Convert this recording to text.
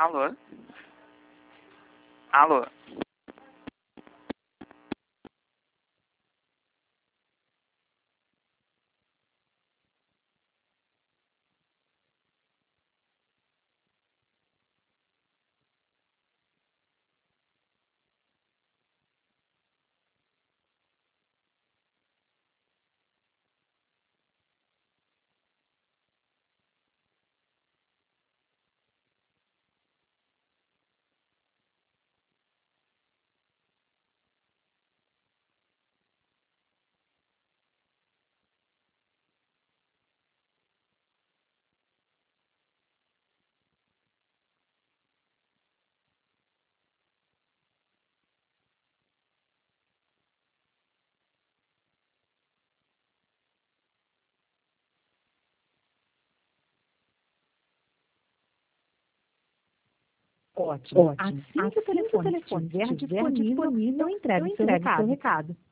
Alô? Alô? Ótimo. Assim que o telefone estiver disponível, eu entrego o seu recado.